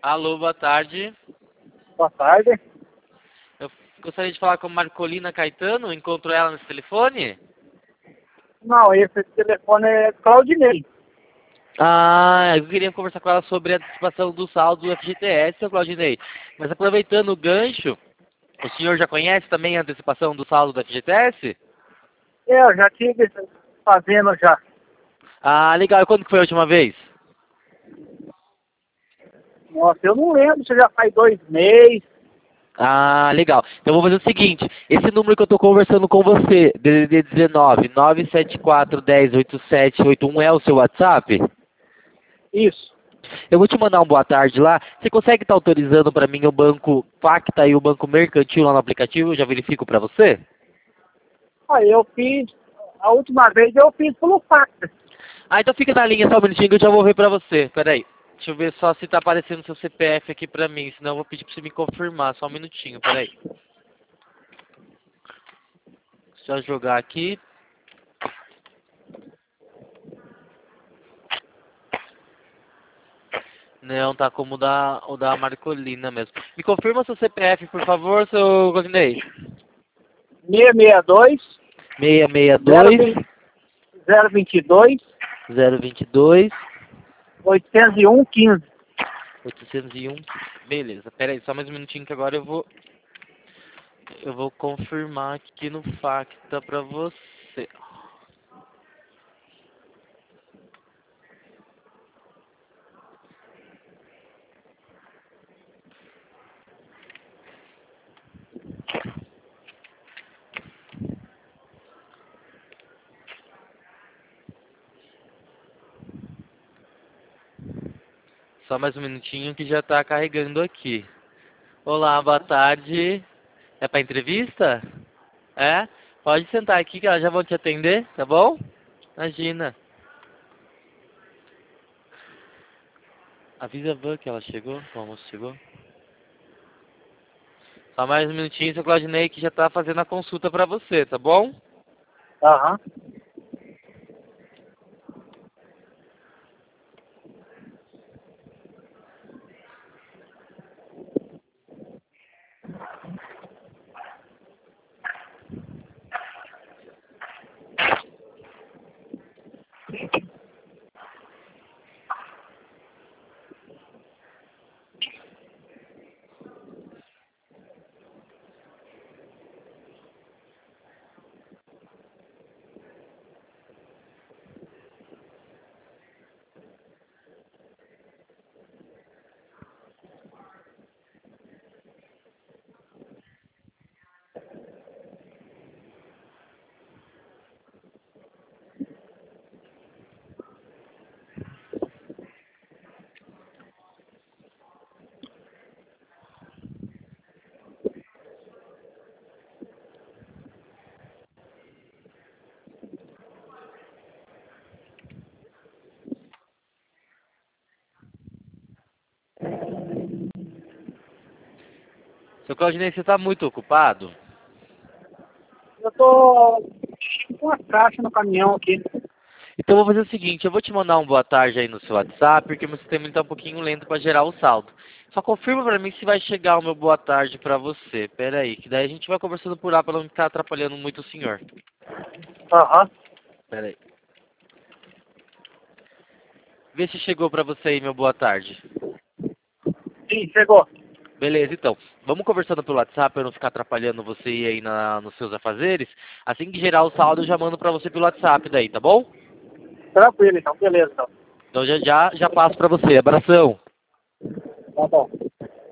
Alô, boa tarde. Boa tarde. Eu gostaria de falar com a Marcolina Caetano. Encontrou ela nesse telefone? Não, esse telefone é Claudinei. Ah, eu queria conversar com ela sobre a antecipação do saldo do FGTS, seu Claudinei. Mas aproveitando o gancho, o senhor já conhece também a antecipação do saldo do FGTS? Eu já tive fazendo já. Ah, legal. E quando que foi a última vez? Nossa, eu não lembro se já faz 2 meses. Ah, legal. Então vou fazer o seguinte, esse número que eu estou conversando com você, DDD 19 974 10 8781 é o seu WhatsApp? Isso. Eu vou te mandar um boa tarde lá. Você consegue estar autorizando para mim o banco Pacta e o banco Mercantil lá no aplicativo? Eu já verifico para você? Aí eu fiz, a última vez eu fiz pelo fax. Ah, então fica na linha só um minutinho que eu já vou ver para você. Peraí. Deixa eu ver só se tá aparecendo seu CPF aqui para mim, senão eu vou pedir para você me confirmar. Só um minutinho, peraí. Só jogar aqui. Não, tá como o da Marcolina mesmo. Me confirma seu CPF, por favor, seu Rodinei. 662 662 022 022 801 15. 801. Beleza, pera aí, só mais um minutinho que agora eu vou confirmar aqui no Facta pra você. Só mais um minutinho que já tá carregando aqui. Olá, boa tarde. É pra entrevista? É? Pode sentar aqui que elas já vão te atender, tá bom? Imagina. Avisa a Van que ela chegou, o almoço chegou. Só mais um minutinho, seu Claudinei, que já tá fazendo a consulta pra você, tá bom? Aham. Seu Claudinei, você tá muito ocupado? Eu tô com uma caixa no caminhão aqui. Então eu vou fazer o seguinte, eu vou te mandar um boa tarde aí no seu WhatsApp, porque meu sistema está um pouquinho lento para gerar o saldo. Só confirma para mim se vai chegar o meu boa tarde para você. Pera aí, que daí a gente vai conversando por lá para não ficar atrapalhando muito o senhor. Aham. Pera aí. Vê se chegou para você aí meu boa tarde. Sim, chegou. Beleza, então. Vamos conversando pelo WhatsApp para não ficar atrapalhando você aí nos seus afazeres. Assim que gerar o saldo eu já mando para você pelo WhatsApp daí, tá bom? Tranquilo então, beleza então. Então já passo para você. Abração. Tá bom.